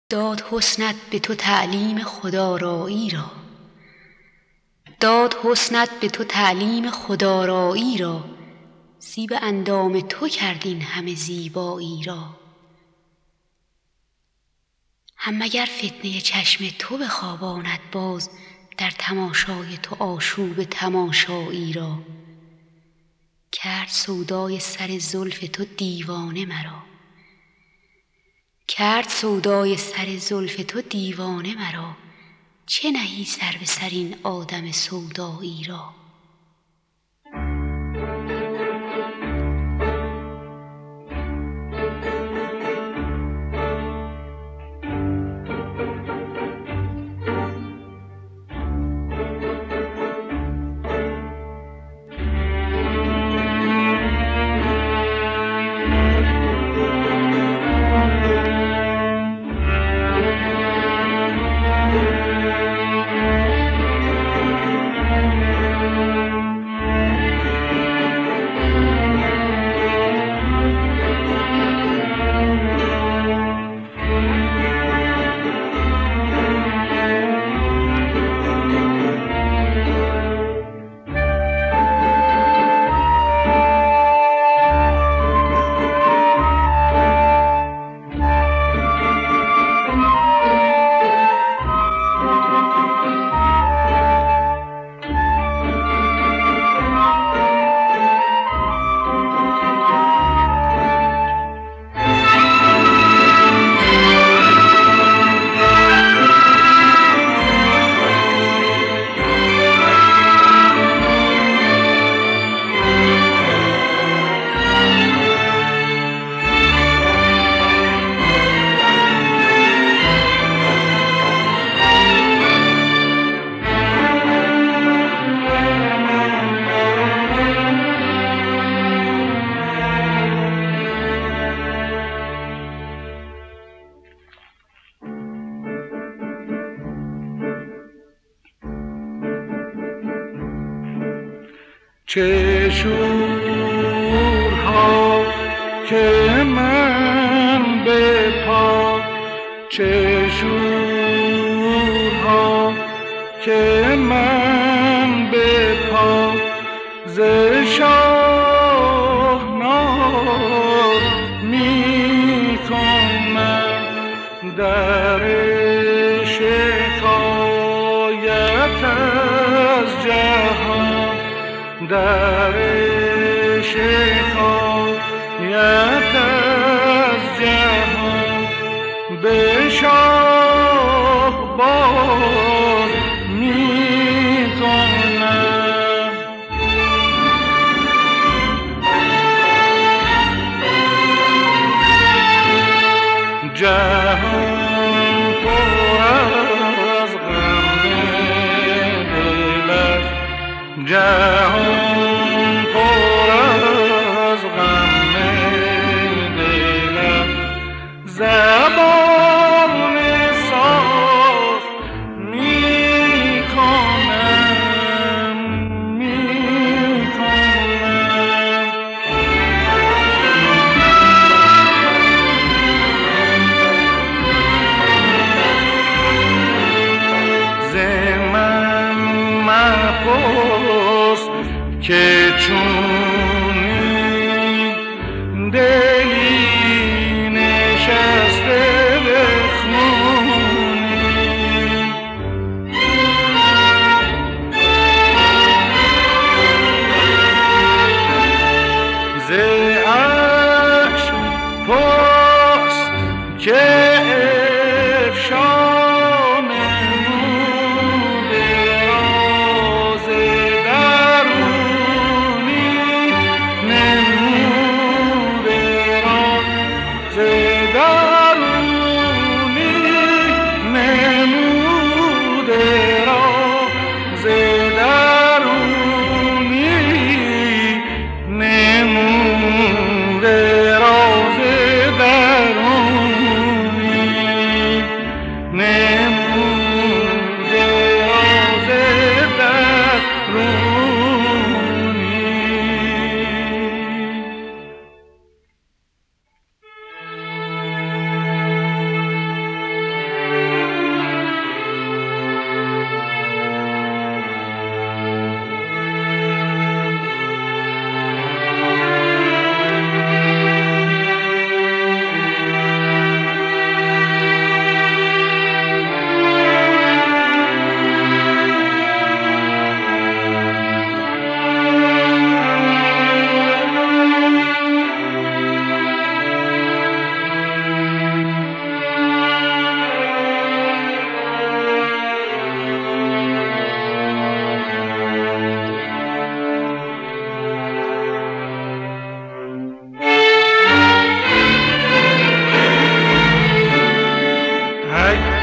داد حسنت به تو تعلیم خودآرایی را، داد حسنت به تو تعلیم خودآرایی را، زیب اندام تو کرد این همه زیبایی را. هم مگر فتنه چشم تو بخواباند باز در تماشای تو آشوب تماشایی را. کرد سودای سر زلف تو دیوانه مرا، کرد سودای سر زلف تو دیوانه مرا. چه نهی سر به سر این آدم سودایی را. چه شورها که من به پا، چه شورها که من به پا ز شاهناز می کنم. در شکایت از جهان، در شکایت از جهان به شاه باز می کنم. جهان پر از غم دل است، جهان پر از غم دل است. زبان ساز می کنم، می کنم. ز من مپرس که چونین دلی نشسته به خونین. ز اشک پرس که افشا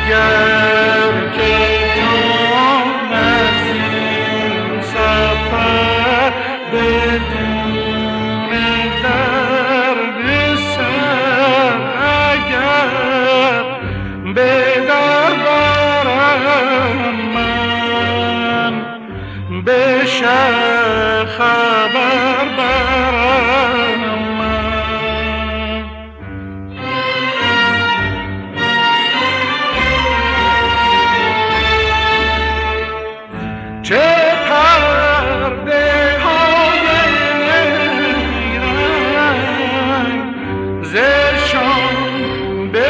گر که جان از این سفر بدون درد سر اگر به در برم من به شهر خبر برم من. چه پرده های رنگ زشان به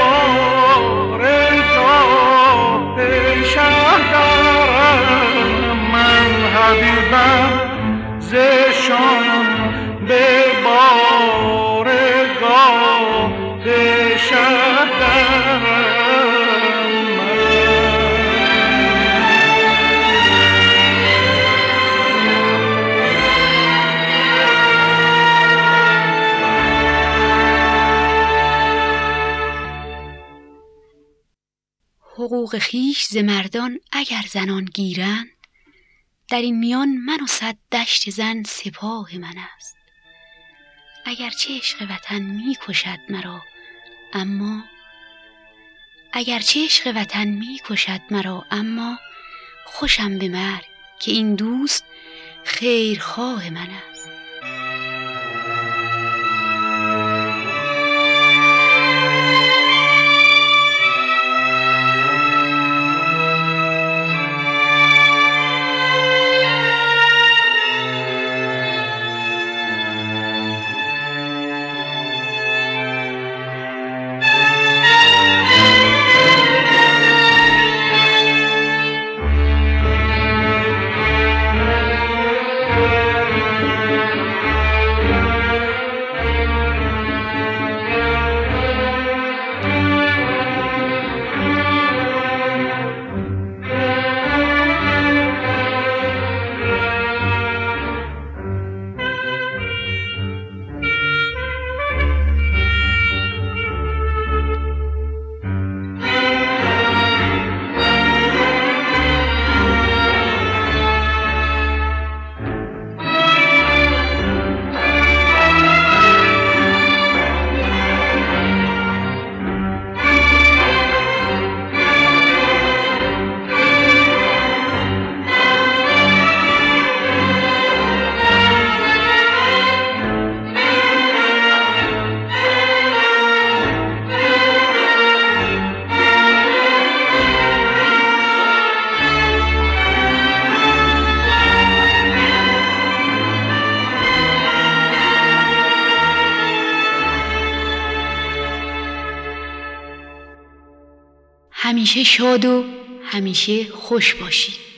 بارگاه شهر دارم من حبیبم زشان به بارگاه شهر دارم. حقوق خویش ز مردان اگر زنان گیرند، در این میان من و 100 دشت زن سپاه من است. اگرچه عشق وطن می کشد مرا اما خوشم به مرگ که این دوست خیرخواه من است. همیشه شاد و همیشه خوش باشید.